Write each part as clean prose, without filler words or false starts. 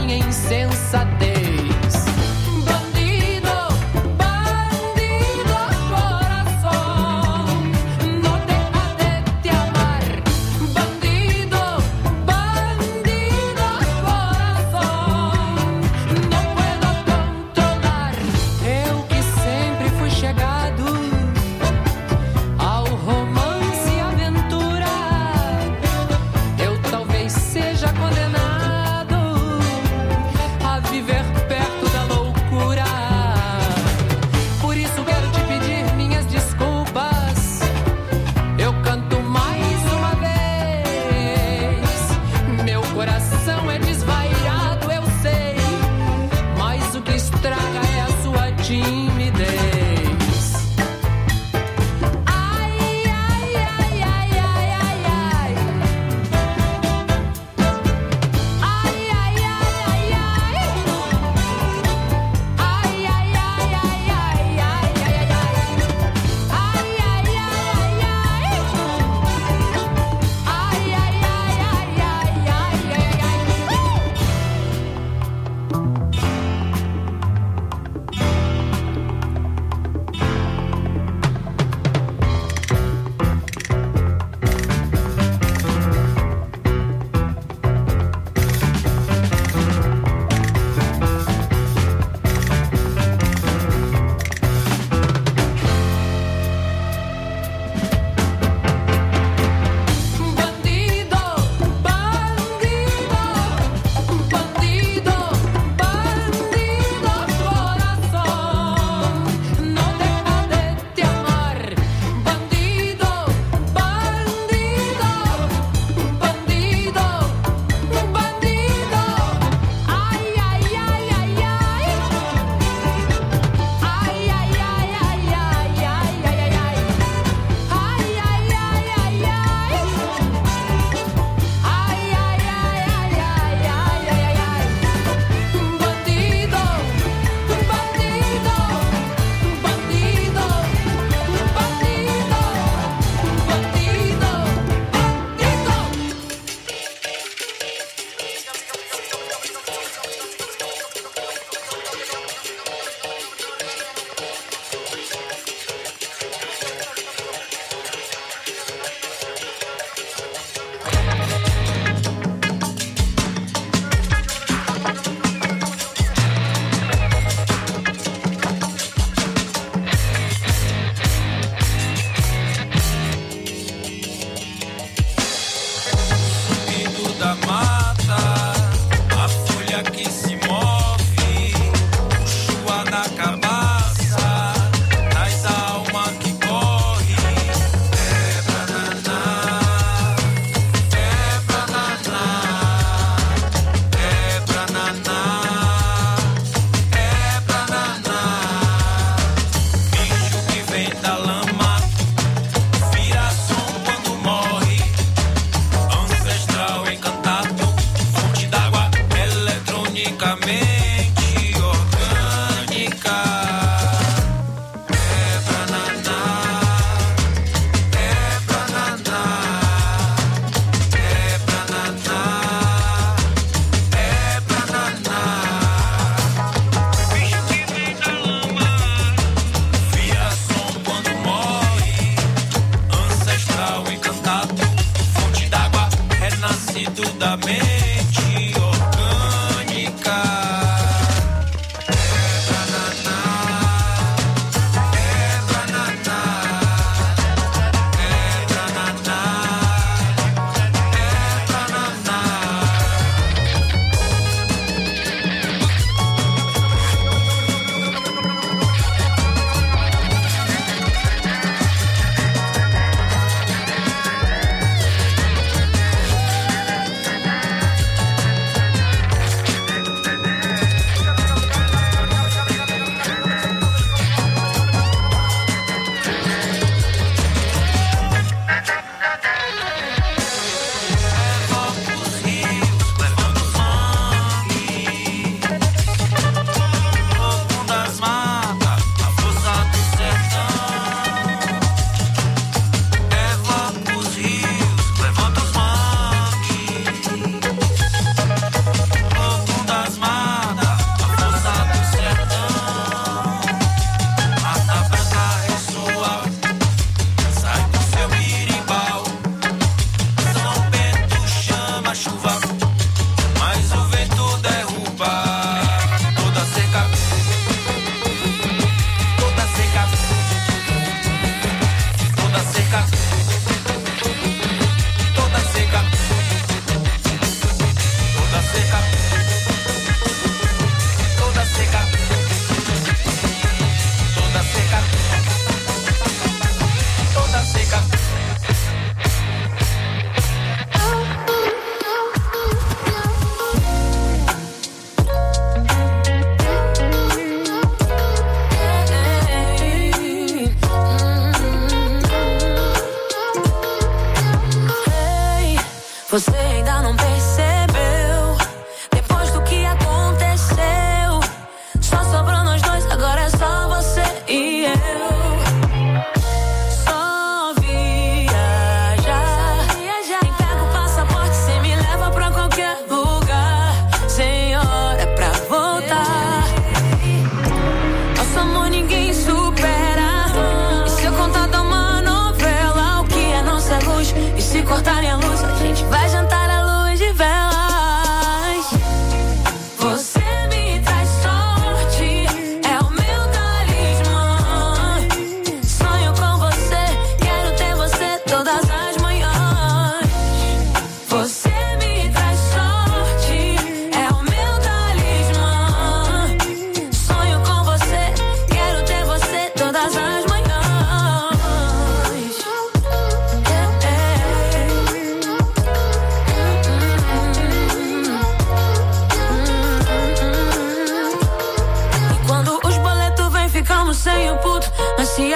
minha insensatez.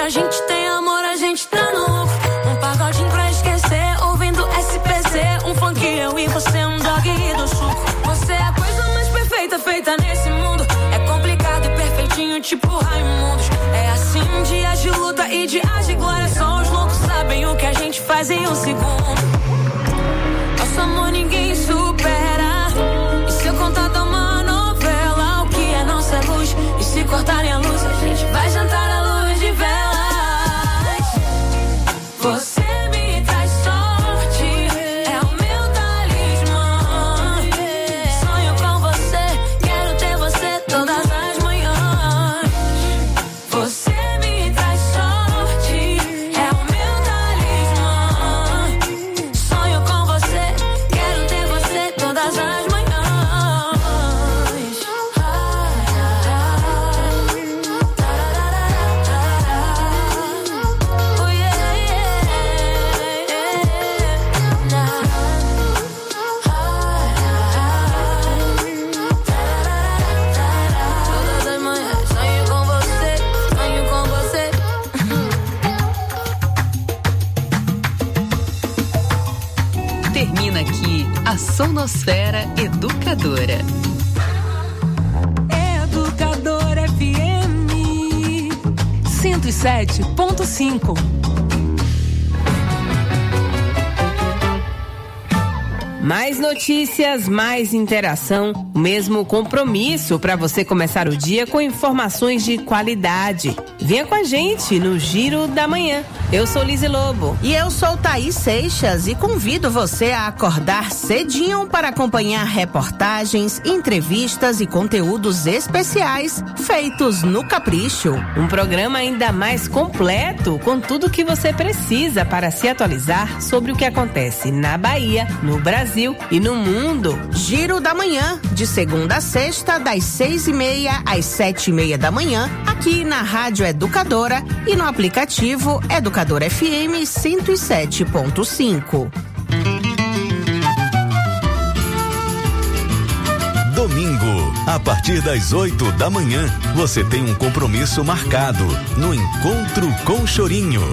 a gente tem amor, a gente tá no lucro. Um pagodinho pra esquecer, ouvindo SPC. Um funk, eu e você, um dog do suco. Você é a coisa mais perfeita feita nesse mundo. É complicado e perfeitinho, tipo Raimundos. É assim, dias de luta e dias de glória. Só os loucos sabem o que a gente faz em um segundo. Nosso amor ninguém supera. E se eu contar da uma novela, o que é nossa luz? E se cortarem a luz, a gente vai jantar à luz de velas. Você me traz sorte, é o meu talismã. Sonho com você, quero ter você todas as manhãs. Você me traz sorte, é o meu talismã. Sonho com você, quero ter você todas as manhãs. Termina aqui a Sonosfera Educadora. Educadora FM 107.5. Mais notícias, mais interação, o mesmo compromisso para você começar o dia com informações de qualidade. Venha com a gente no Giro da Manhã. Eu sou Lizy Lobo. E eu sou Thaís Seixas e convido você a acordar cedinho para acompanhar reportagens, entrevistas e conteúdos especiais feitos no Capricho. Um programa ainda mais completo, com tudo que você precisa para se atualizar sobre o que acontece na Bahia, no Brasil e no mundo. Giro da Manhã, de segunda a sexta, das 6:30 às 7:30 da manhã, aqui na Rádio Educadora e no aplicativo Educadora FM 107.5. Domingo, a partir das 8 da manhã, você tem um compromisso marcado no Encontro com Chorinho.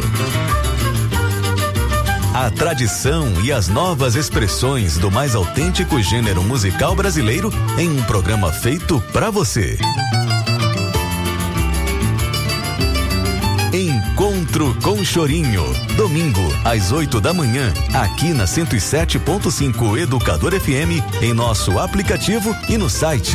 A tradição e as novas expressões do mais autêntico gênero musical brasileiro em um programa feito pra você. Encontro com Chorinho, domingo às 8 da manhã, aqui na 107.5 Educador FM, em nosso aplicativo e no site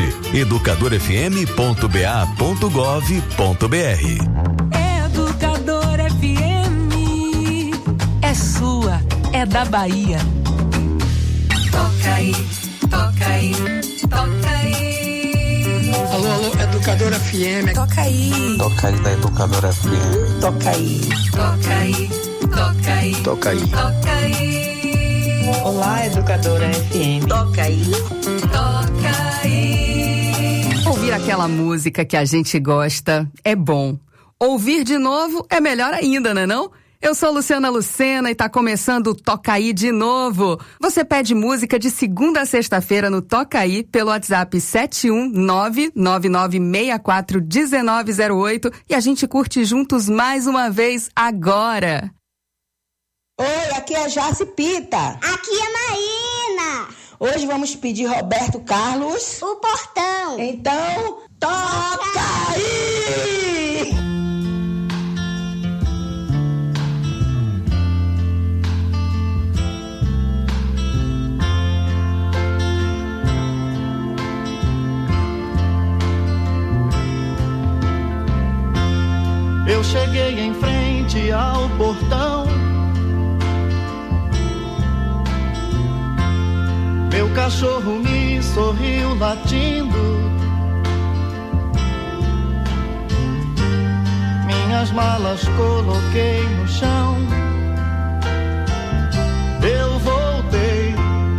educadorfm.ba.gov.br. Educador FM é sua, é da Bahia. Toca aí, toca aí, toca aí. Alô, alô, Educadora FM. Toca aí. Toca aí da Educadora FM. Toca aí. Toca aí. Toca aí. Toca aí. Toca aí. Olá, Educadora FM. Toca aí. Toca aí. Ouvir aquela música que a gente gosta é bom. Ouvir de novo é melhor ainda, né não? Eu sou Luciana Lucena e tá começando o Toca Aí de novo. Você pede música de segunda a sexta-feira no Toca Aí pelo WhatsApp 71999641908 e a gente curte juntos mais uma vez agora. Oi, aqui é Jaci Pita. Aqui é Marina. Hoje vamos pedir Roberto Carlos. O Portão. Então, toca aí! Eu cheguei em frente ao portão. Meu cachorro me sorriu latindo. Minhas malas coloquei no chão. Eu voltei.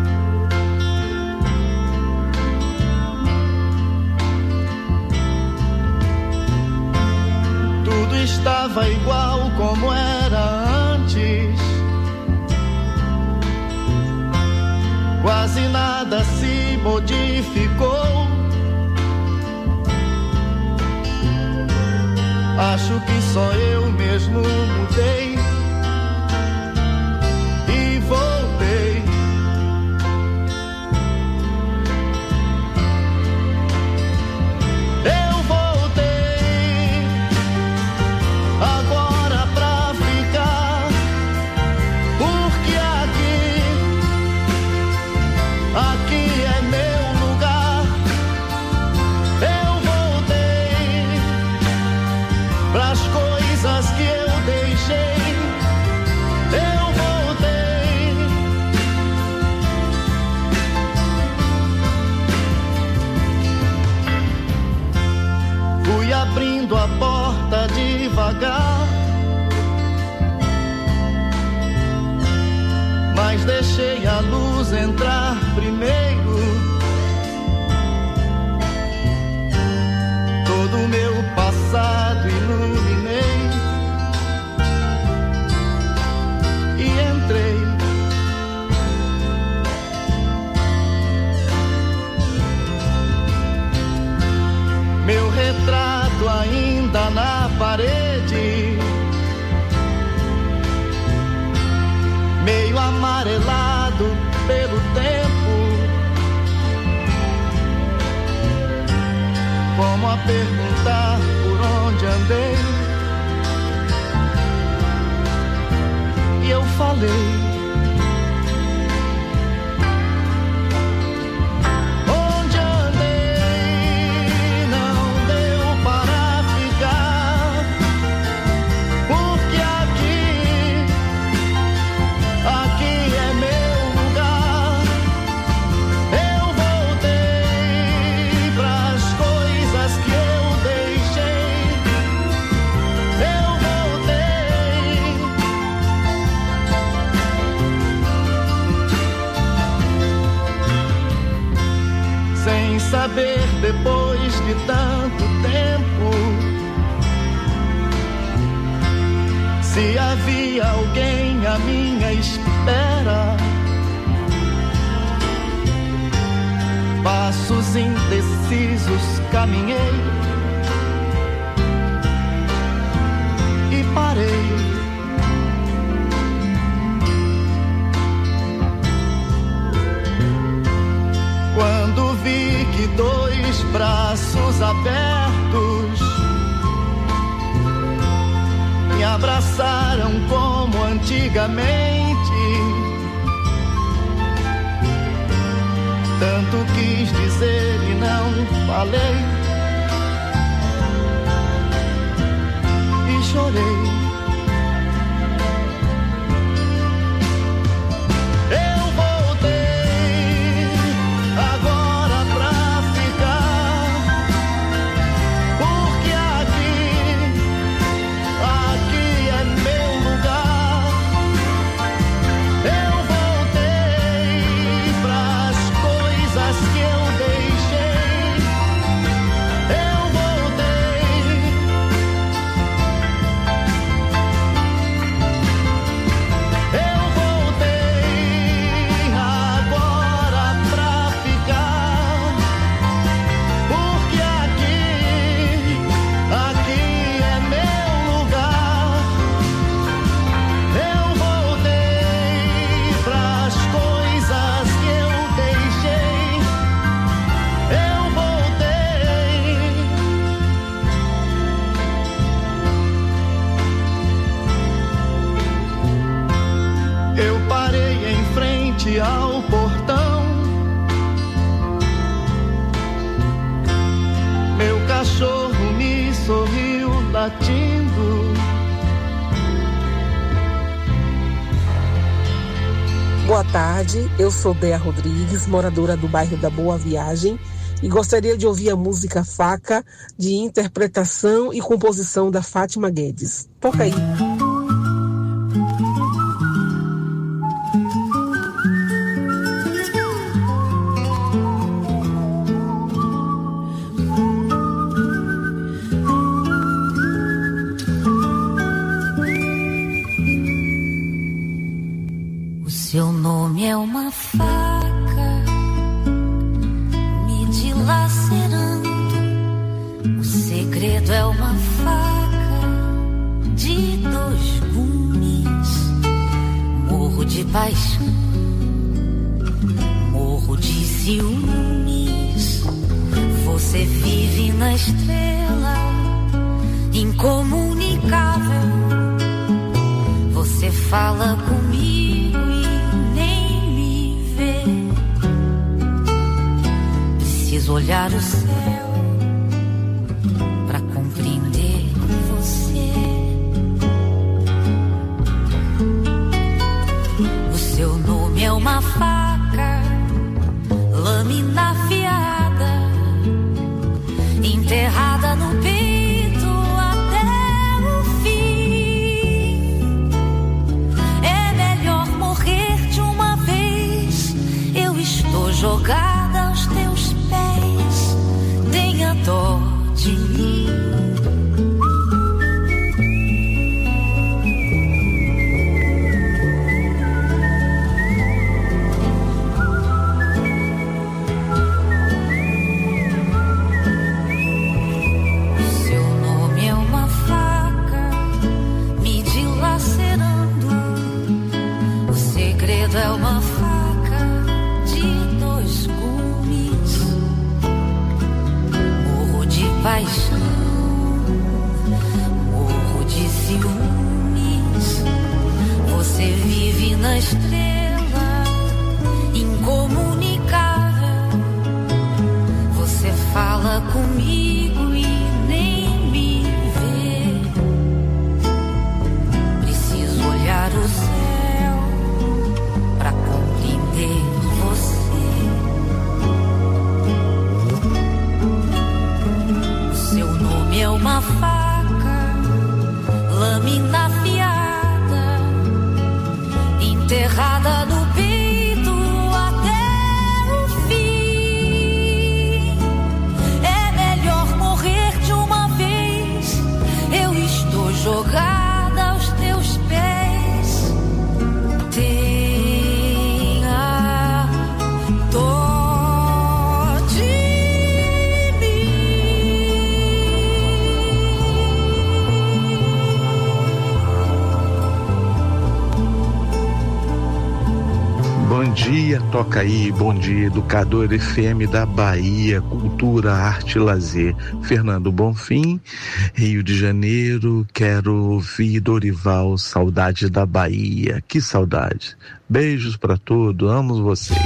Tudo estava igual como era antes. Quase nada se modificou. Acho que só eu mesmo mudei e voltei. Eu voltei agora pra ficar, porque aqui é meu lugar. Eu voltei pras coisas que eu deixei. Eu voltei. Fui abrindo a porta devagar, mas deixei a luz entrar primeiro. Todo o meu passado iluminei e entrei. Meu retrato ainda na parede, meio amarelado pelo tempo, como a perguntar por onde andei. E eu falei: onde andei não deu para ficar, porque aqui é meu lugar. Eu voltei pras coisas que eu deixei. Eu voltei. Sem saber, depois de tanto tempo, se havia alguém à minha espera. Passos indecisos caminhei e parei. Quando vi que dois braços abertos me abraçaram como antigamente, tanto quis dizer e não falei, e chorei. Eu voltei agora pra ficar, porque aqui é meu lugar. Eu voltei pras coisas que eu deixei. Eu voltei. Eu voltei agora pra ficar, porque aqui é meu lugar. Eu voltei pras coisas que eu deixei. Eu voltei. Eu parei em frente ao portão. Meu cachorro me sorriu latindo. Boa tarde, eu sou Bea Rodrigues, moradora do bairro da Boa Viagem, e gostaria de ouvir a música Faca, de interpretação e composição da Fátima Guedes. Toca aí. O seu nome é uma faca me dilacerando. O segredo é uma faca paixão, morro de ciúmes. Você vive na estrela, incomunicável. Você fala comigo e nem me vê. Preciso olhar o céu pra compreender você. O seu nome é uma faca, lâmina afiada, enterrada no peito até o fim. É melhor morrer de uma vez. Eu estou jogada aos teus pés. Tenha dó de mim. É uma faca de dois gumes. Morro de paixão, morro de ciúmes. Você vive na estrela, incomunicável. Você fala comigo e nem me vê. Preciso olhar o céu pra compreender você. O seu nome é uma faca, lâmina afiada, enterrada no peito até o fim. É melhor morrer de uma vez. Eu estou jogada aos teus pés. Bom dia, toca aí, bom dia, Educador FM da Bahia, Cultura, Arte e Lazer. Fernando Bonfim, Rio de Janeiro, quero ouvir Dorival, Saudade da Bahia, que saudade. Beijos pra todos, amo vocês.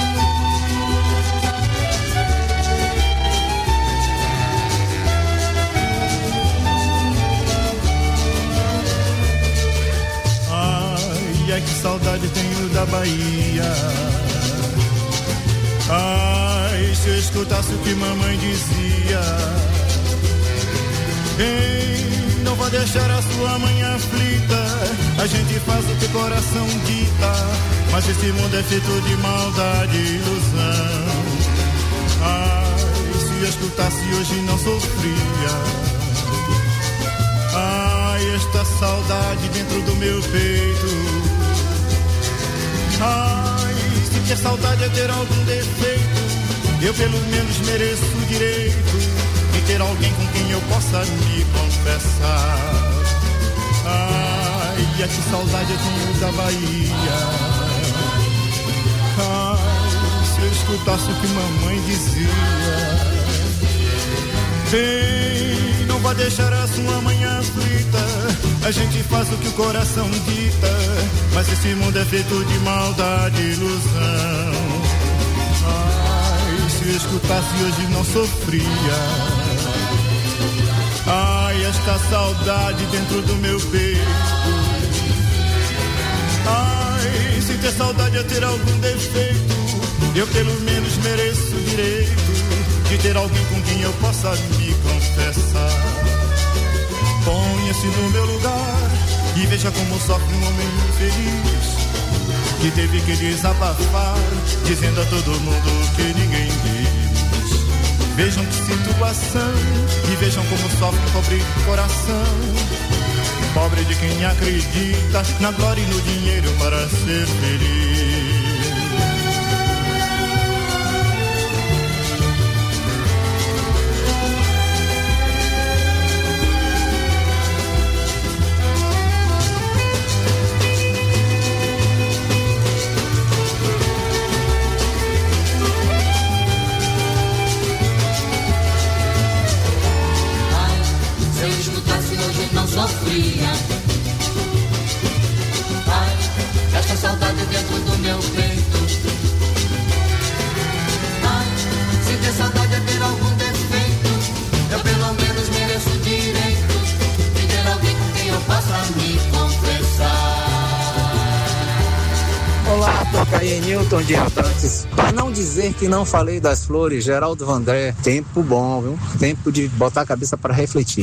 Ai, que saudade tenho da Bahia. Ai, se eu escutasse o que mamãe dizia. Quem não vai deixar a sua mãe aflita? A gente faz o que o coração dita, mas esse mundo é feito de maldade e ilusão. Ai, se eu escutasse hoje não sofria. Ai, esta saudade dentro do meu peito. Ai, se ter saudade é ter algum defeito, eu pelo menos mereço o direito de ter alguém com quem eu possa me confessar. Ai, que saudade eu tenho da Bahia. Ai, se eu escutasse o que mamãe dizia. Quem não vai deixar a sua mãe aflita? A gente faz o que o coração dita, mas esse mundo é feito de maldade e ilusão. Ai, se eu escutasse hoje não sofria. Ai, esta saudade dentro do meu peito. Ai, se ter saudade é ter algum defeito, eu pelo menos mereço o direito de ter alguém com quem eu possa me confessar. Ponha-se no meu lugar e veja como sofre um homem infeliz que teve que desabafar, dizendo a todo mundo que ninguém diz. Vejam que situação e vejam como sofre um pobre coração, pobre de quem acredita na glória e no dinheiro para ser feliz. aí, Newton de Ratantes. Pra não dizer que não falei das flores, Geraldo Vandré, tempo bom, viu? Tempo de botar a cabeça para refletir.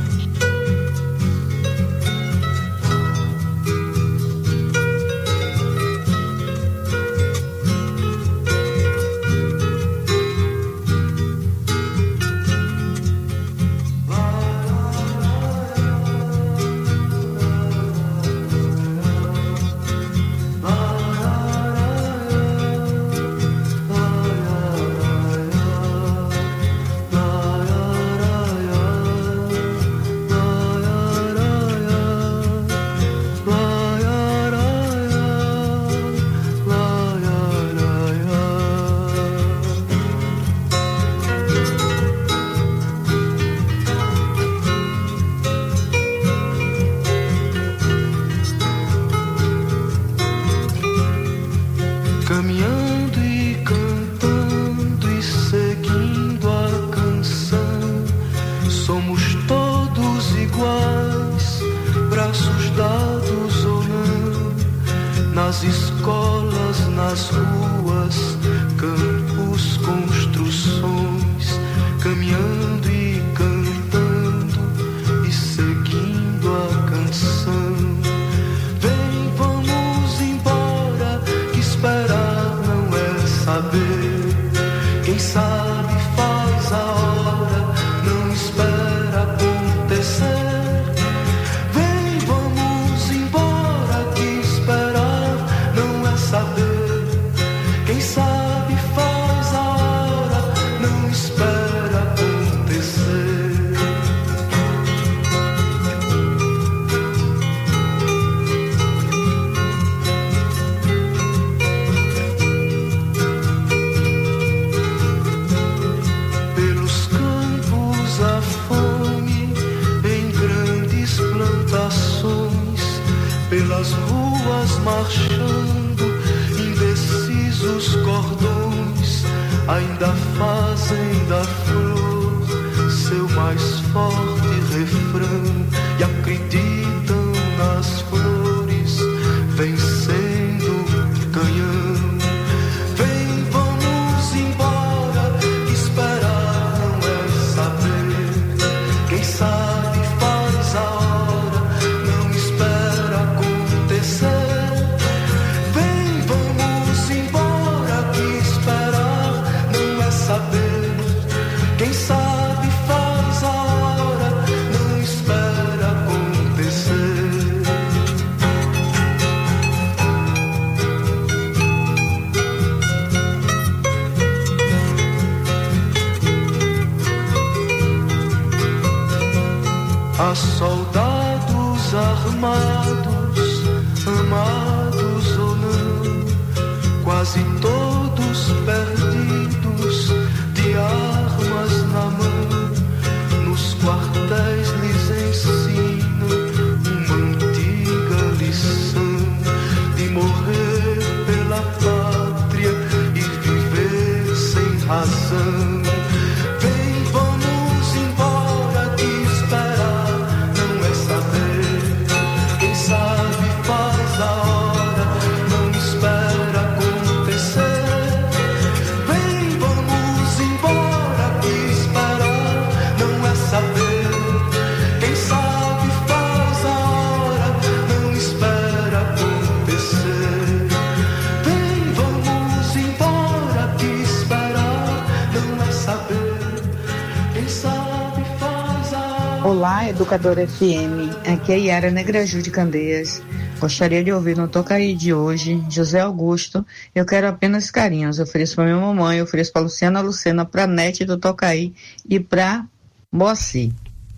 Olá, Educadora FM. Aqui é Yara Negraju de Candeias. Gostaria de ouvir no Toca Aí de hoje, José Augusto. Eu quero apenas carinhos. Eu ofereço para minha mamãe, eu ofereço para Luciana Lucena, para Nete do Toca Aí e para Moacir.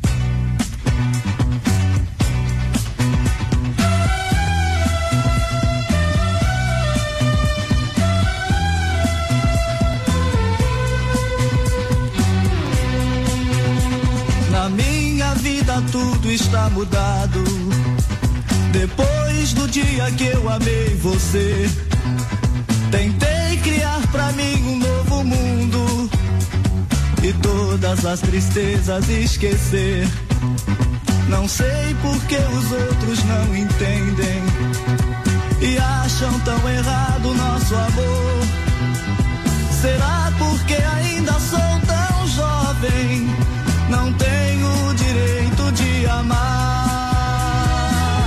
Na minha vida tudo está mudado. Depois do dia que eu amei você, tentei criar pra mim um novo mundo e todas as tristezas esquecer. Não sei por que os outros não entendem. e acham tão errado nosso amor. Será porque ainda sou tão jovem, não tenho o direito de amar.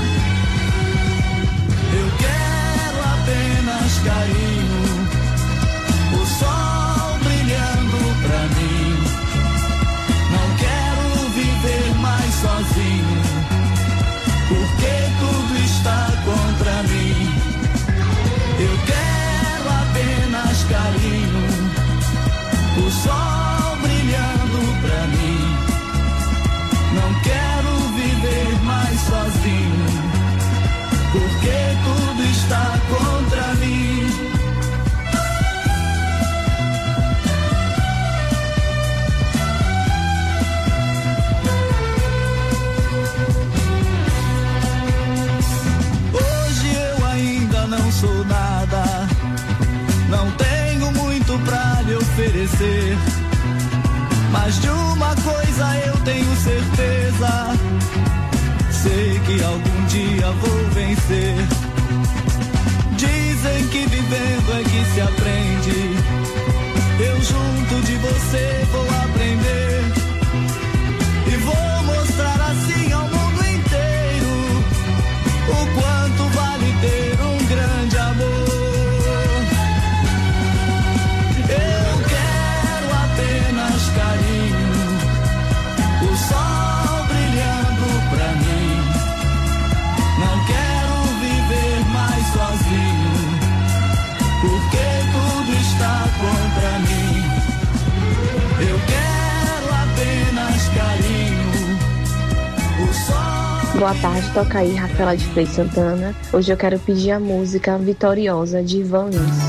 Eu quero apenas carinho, o sol brilhando pra mim. Não quero viver mais sozinho, porque tudo está contra mim. Eu quero apenas carinho, o sol brilhando pra mim. Não quero viver mais sozinho, porque tudo está contra mim. Hoje eu ainda não sou nada, não tenho muito pra lhe oferecer, mas de uma coisa eu tenho certeza, sei que algum dia vou vencer. Dizem que vivendo é que se aprende, eu junto de você vou aprender, e vou mostrar assim ao mundo inteiro o quanto vale ter um grande amor. Eu quero apenas carinho, o sol brilhando pra mim. Não quero viver mais sozinho, porque tudo está contra mim. Eu quero apenas carinho, o sol. Boa tarde, toca aí Rafaela de Freitas Santana. Hoje eu quero pedir a música Vitoriosa de Ivan Lins.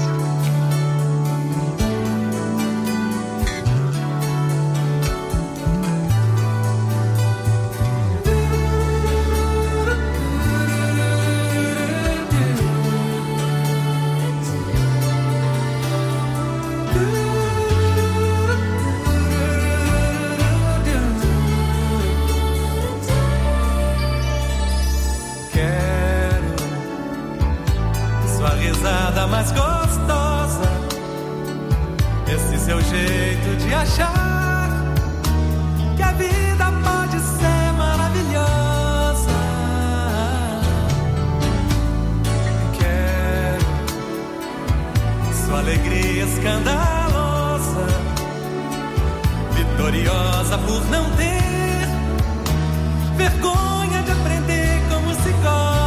Mais gostosa, esse seu jeito de achar que a vida pode ser maravilhosa. Quero sua alegria escandalosa, vitoriosa por não ter vergonha de aprender como se gosta.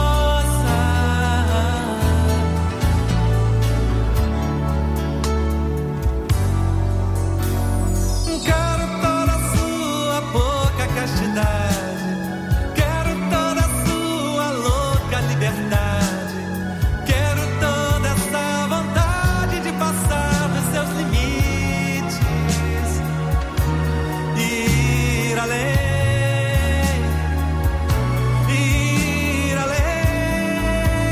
Quero toda a sua louca liberdade, quero toda essa vontade de passar dos seus limites e ir além, ir além.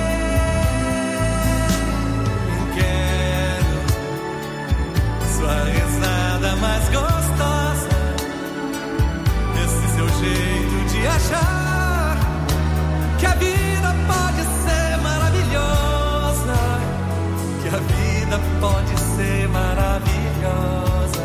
Quero sua risada mais gostosa, jeito de achar que a vida pode ser maravilhosa, que a vida pode ser maravilhosa.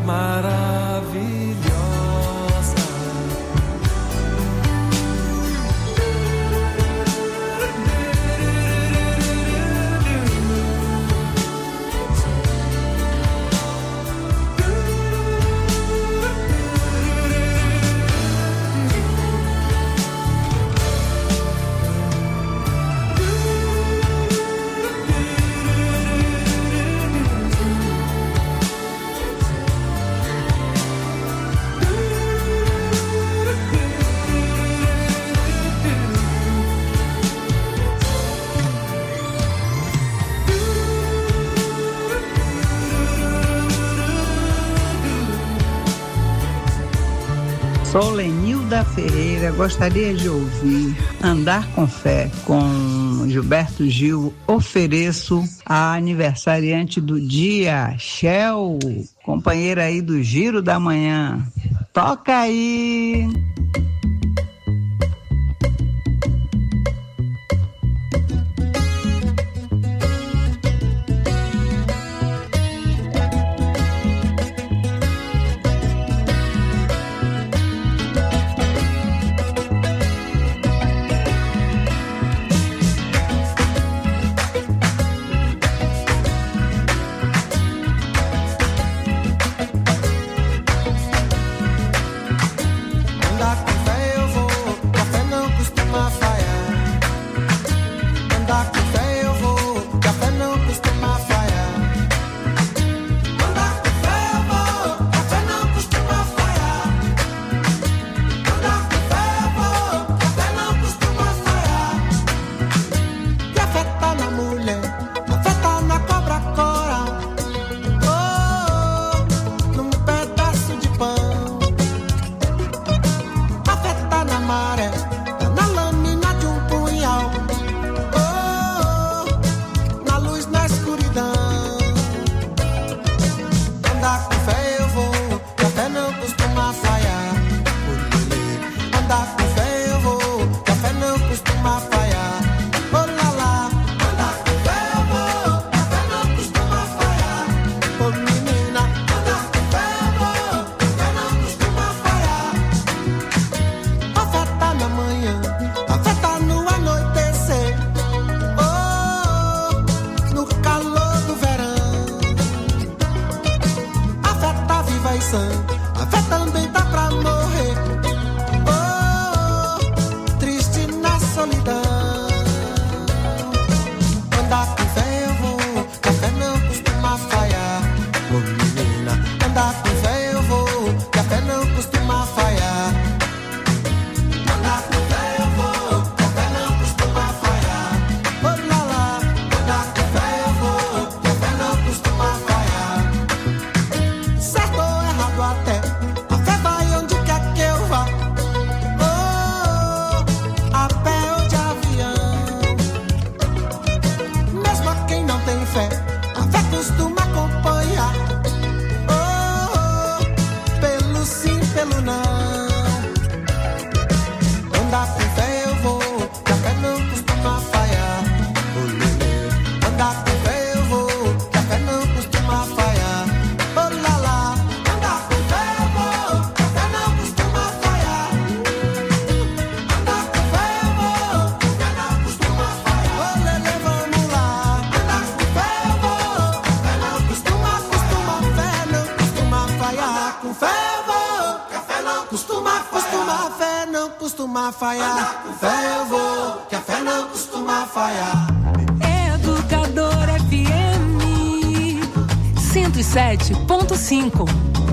maravilhosa. Sou Lenilda Ferreira, gostaria de ouvir Andar com Fé com Gilberto Gil. Ofereço a aniversariante do dia, Shell, companheira aí do Giro da Manhã. Toca aí! Educador FM 107.5.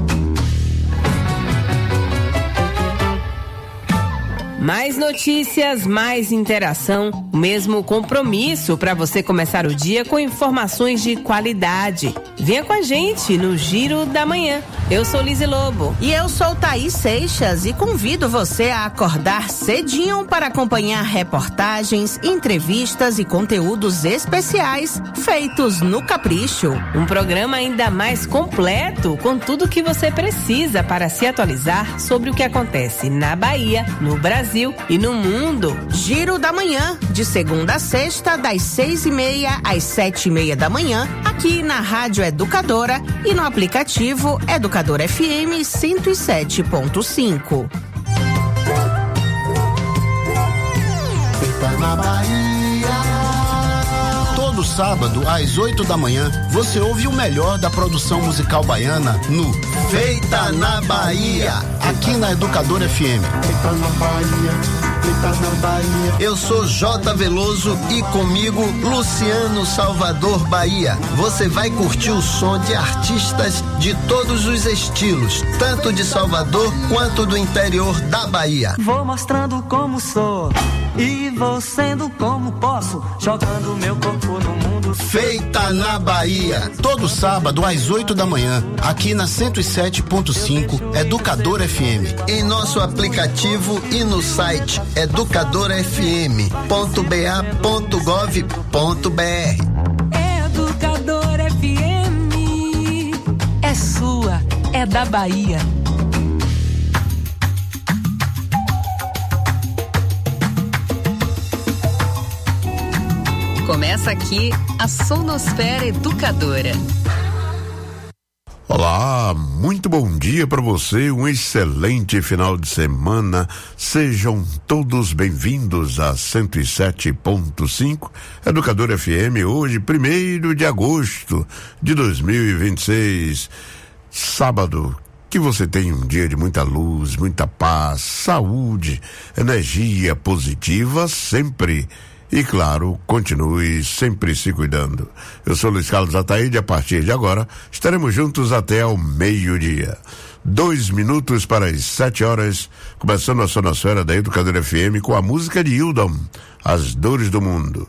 Mais notícias, mais interação, o mesmo compromisso para você começar o dia com informações de qualidade. Venha com a gente no Giro da Manhã. Eu sou Lise Lobo. E eu sou Thaís Seixas e convido você a acordar cedinho para acompanhar reportagens, entrevistas e conteúdos especiais feitos no Capricho. Um programa ainda mais completo, com tudo que você precisa para se atualizar sobre o que acontece na Bahia, no Brasil Brasil e no mundo. Giro da Manhã, de segunda a sexta, das 6:30 às 7:30 da manhã, aqui na Rádio Educadora e no aplicativo Educadora FM 107.5. Na Bahia. Todo sábado, às 8 da manhã, você ouve o melhor da produção musical baiana no Feita na Bahia, aqui na Educadora FM. Feita na Bahia, feita na Bahia. Eu sou J. Veloso e comigo Luciano Salvador Bahia. Você vai curtir o som de artistas de todos os estilos, tanto de Salvador quanto do interior da Bahia. Vou mostrando como sou e vou sendo como posso, jogando meu corpo no mundo. Feita na Bahia, todo sábado às 8 da manhã, aqui na 107.5 Educadora FM, em nosso aplicativo e no site educadorafm.ba.gov.br. Educadora FM é sua, é da Bahia. Começa aqui a Sonosfera Educadora. Olá, muito bom dia para você, um excelente final de semana. Sejam todos bem-vindos a 107.5 Educadora FM, hoje, 1º de agosto de 2026, sábado. Que você tenha um dia de muita luz, muita paz, saúde, energia positiva sempre. E claro, continue sempre se cuidando. Eu sou Luiz Carlos Ataíde, a partir de agora estaremos juntos até ao meio-dia. 2 minutos para as 7 horas, começando a Sonosfera da Educadora FM com a música de Hildon, As Dores do Mundo.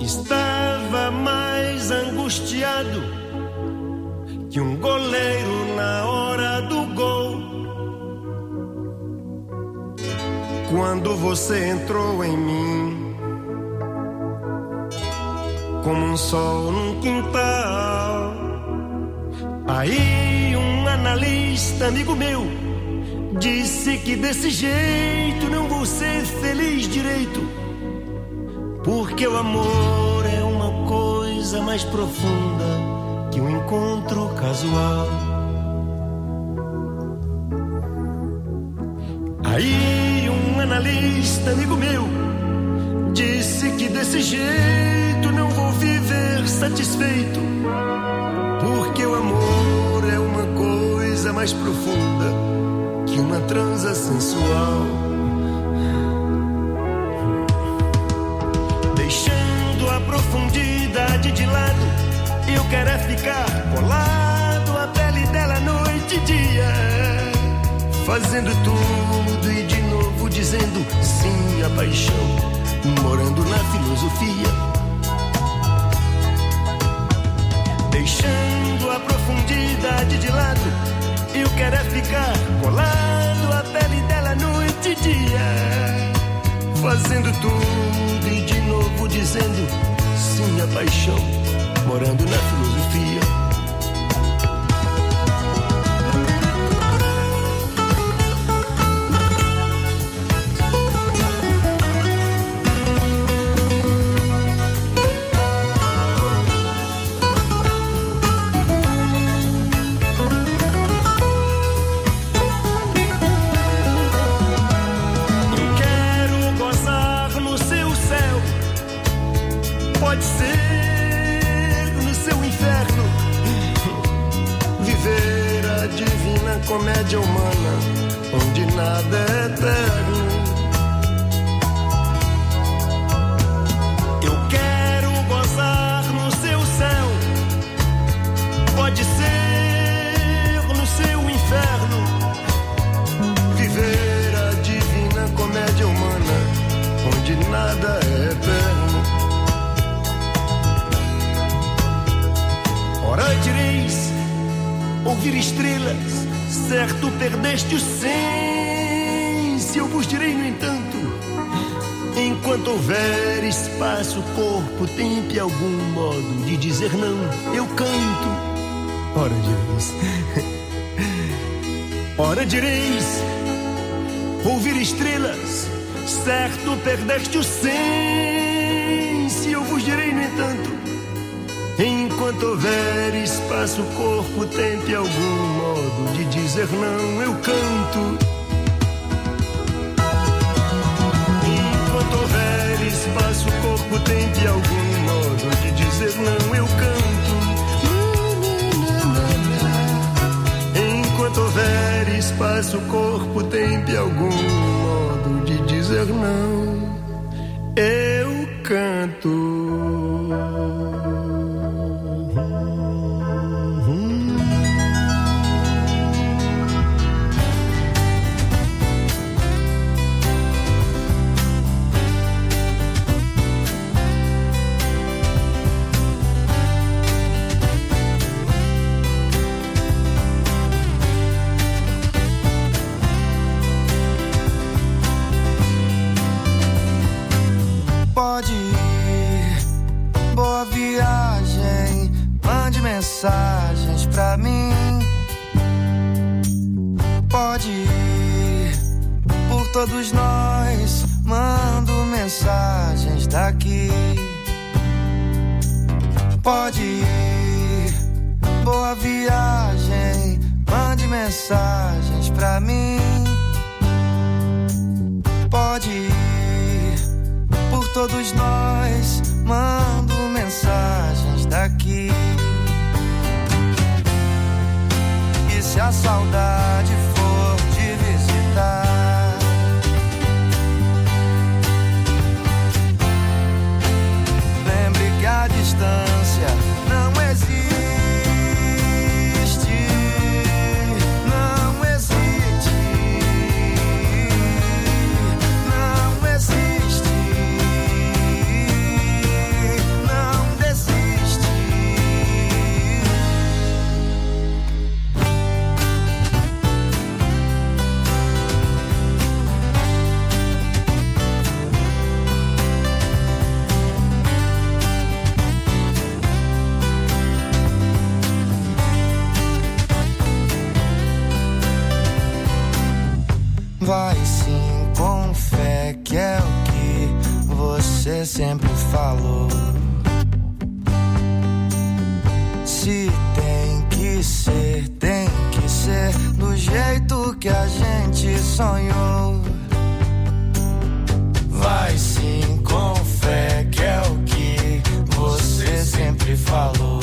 Estava mais angustiado que um goleiro na hora do gol. Quando você entrou em mim, como um sol num quintal. Aí um analista, amigo meu, disse que desse jeito não vou ser feliz direito, porque o amor é uma coisa mais profunda que um encontro casual. Aí um analista, amigo meu, disse que desse jeito não vou viver satisfeito, porque o amor é uma coisa mais profunda que uma transa sensual. Deixando a profundidade de lado, eu quero é ficar colado à pele dela noite e dia, fazendo tudo e de novo dizendo sim à paixão, morando na filosofia. Deixando a profundidade de lado, eu quero é ficar colado à pele dela noite e dia, fazendo tudo e de novo dizendo sim à paixão, morando na filosofia. Pode ser no seu inferno, viver a divina comédia humana, onde nada é eterno. Eu quero gozar no seu céu, pode ser no seu inferno, viver a divina comédia humana, onde nada é eterno. Ora direis, ouvir estrelas, certo perdeste o senso. Eu vos direi, no entanto, enquanto houver espaço, corpo, tempo e algum modo de dizer não, eu canto. Ora direis, ora direis, ouvir estrelas, certo perdeste o senso. Eu vos direi, no entanto, enquanto houver espaço, corpo, tempo e algum modo de dizer não, eu canto. Enquanto houver espaço, corpo, tempo e algum modo de dizer não, eu canto. Enquanto houver espaço, corpo, tempo e algum modo de dizer não, eu canto. Pode ir, boa viagem, mande mensagens pra mim. Pode ir, por todos nós, mando mensagens daqui. Pode ir, boa viagem, mande mensagens pra mim. Pode ir, por todos nós, mando mensagens daqui. E se a saudade for te visitar, lembre que a distância não existe. Não existe. Não existe. você sempre falou. Se tem que ser do jeito que a gente sonhou. Vai sim com fé, que é o que você sempre falou.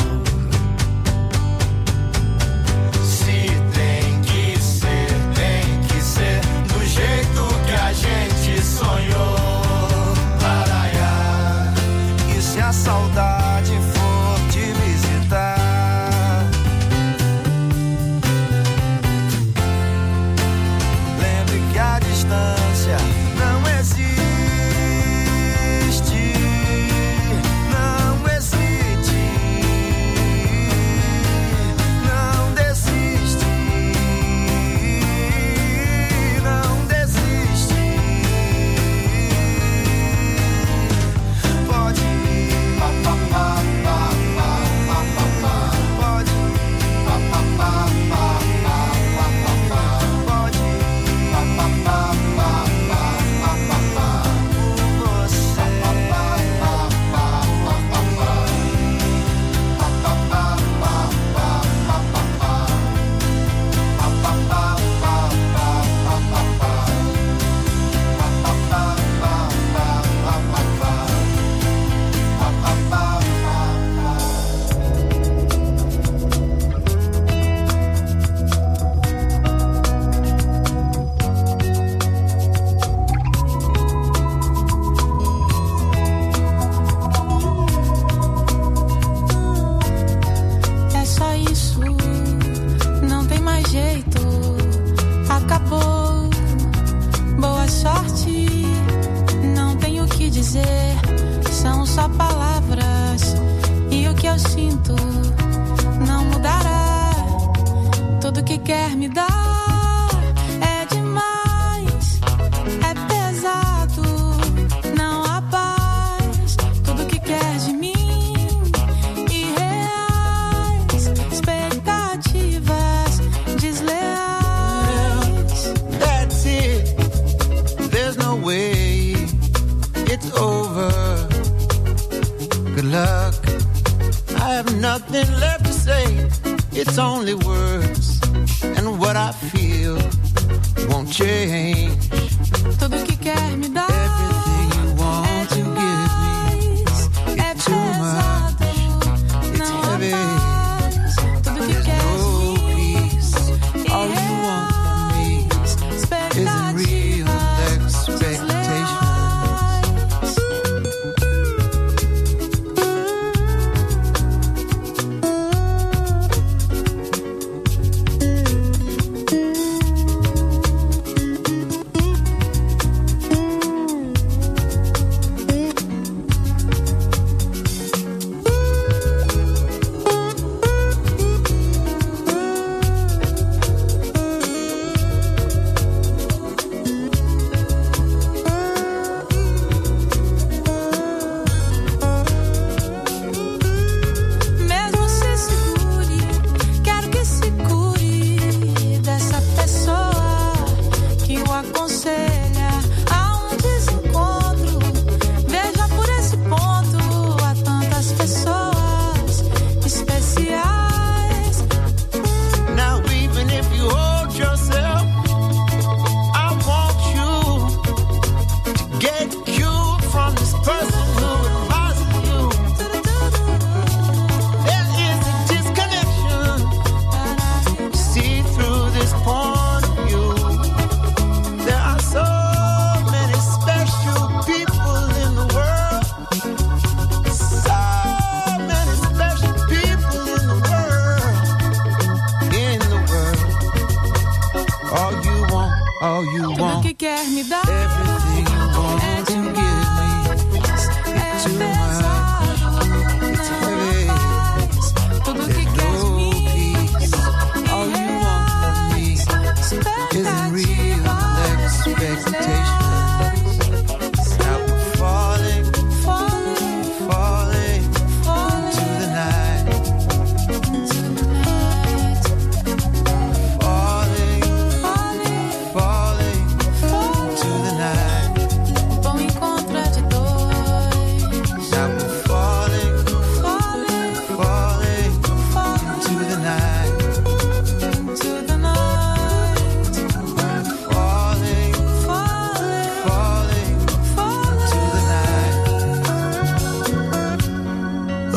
Se tem que ser do jeito que a gente sonhou. Laraiá, e se a saudade for te visitar, lembre que a distância não existe.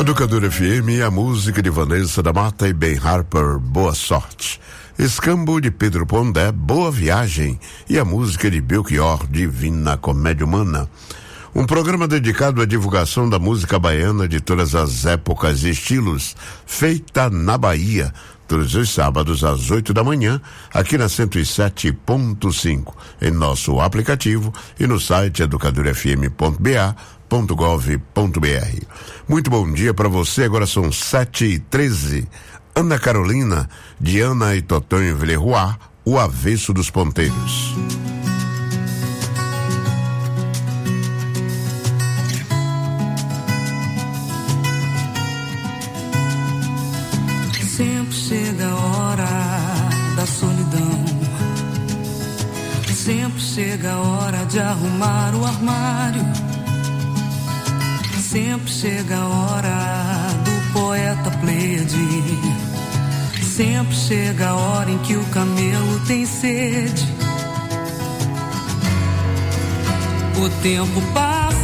Educador FM, a música de Vanessa da Mata e Ben Harper, Boa Sorte. Escambo de Pedro Pondé, Boa Viagem. E a música de Belchior, Divina Comédia Humana. Um programa dedicado à divulgação da música baiana de todas as épocas e estilos, feita na Bahia, todos os sábados às 8 da manhã, aqui na 107.5, em nosso aplicativo e no site educadorfm.ba.gov.br. Muito bom dia para você, agora são 7h13. Ana Carolina, Diana e Totonho Villeroy, o avesso dos ponteiros. Sempre chega a hora da solidão. Sempre chega a hora de arrumar o armário. Sempre chega a hora do poeta Pleiade. Sempre chega a hora em que o camelo tem sede. O tempo passa.